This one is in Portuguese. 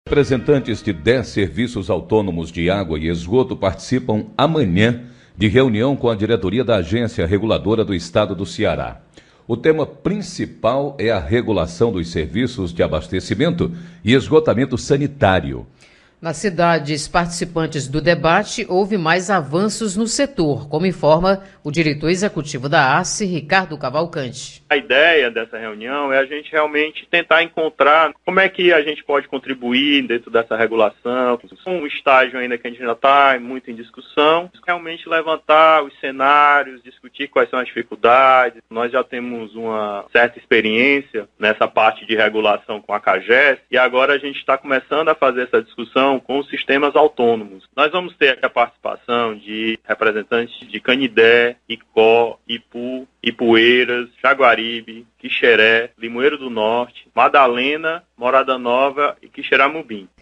Representantes de 10 serviços autônomos de água e esgoto participam amanhã de reunião com a diretoria da Agência Reguladora do Estado do Ceará. O tema principal é a regulação dos serviços de abastecimento e esgotamento sanitário. Nas cidades participantes do debate, houve mais avanços no setor, como informa o diretor executivo da ACE, Ricardo Cavalcante. A ideia dessa reunião é a gente realmente tentar encontrar como é que a gente pode contribuir dentro dessa regulação. Um estágio ainda que a gente ainda está muito em discussão, realmente levantar os cenários, discutir quais são as dificuldades. Nós já temos uma certa experiência nessa parte de regulação com a CAGES e agora a gente está começando a fazer essa discussão com os sistemas autônomos. Nós vamos ter aqui a participação de representantes de Canidé, Icó, Ipu, Ipueiras, Jaguaribe, Quixeré, Limoeiro do Norte, Madalena, Morada Nova e Quixeramobim.